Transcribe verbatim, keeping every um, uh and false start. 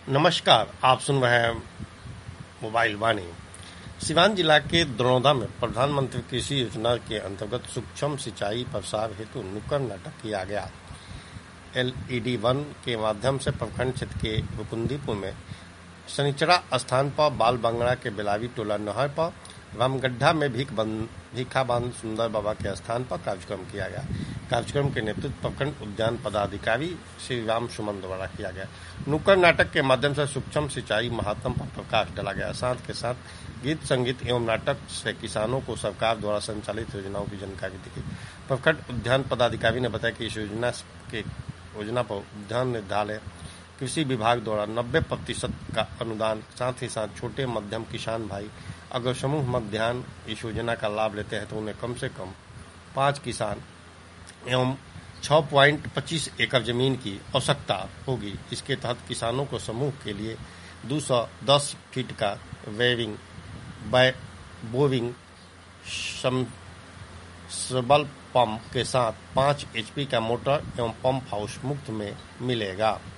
नमस्कार, आप सुन रहे हैं मोबाइल वाणी। सिवान जिला के द्रोणा में प्रधानमंत्री कृषि योजना के अंतर्गत सूक्ष्म सिंचाई प्रसार हेतु नुक्कड़ नाटक किया गया। एलईडी वन के माध्यम से प्रखंड क्षेत्र के रुकुंदीपुर में शनिचरा स्थान पर बाल बांगड़ा के बेलावी टोला नहर पर रामगड्ढा में भीख बंद भीखा बांध सुंदर बाबा के स्थान पर कार्यक्रम किया गया। कार्यक्रम के नेतृत्व प्रखंड उद्यान पदाधिकारी श्री राम सुमन द्वारा किया गया। नुक्कड़ नाटक के माध्यम से सूक्ष्म सिंचाई महात्म पर प्रकाश डाला गया। साथ के साथ गीत संगीत एवं नाटक से किसानों को सरकार द्वारा संचालित योजनाओं की जानकारी दी गई। प्रखंड उद्यान पदाधिकारी ने बताया कि इस योजना के योजना पर उद्यान निर्धारित कृषि विभाग द्वारा नब्बे प्रतिशत का अनुदान, साथ ही साथ छोटे मध्यम किसान भाई अगर समूह मध्यान्ह इस योजना का लाभ लेते हैं तो उन्हें कम से कम पाँच किसान एवं छह पॉइंट पच्चीस एकड़ जमीन की आवश्यकता होगी। इसके तहत किसानों को समूह के लिए दो सौ दस फीट का वेविंग बोविंग सबल पंप के साथ पाँच एचपी का मोटर एवं पंप हाउस मुफ्त में मिलेगा।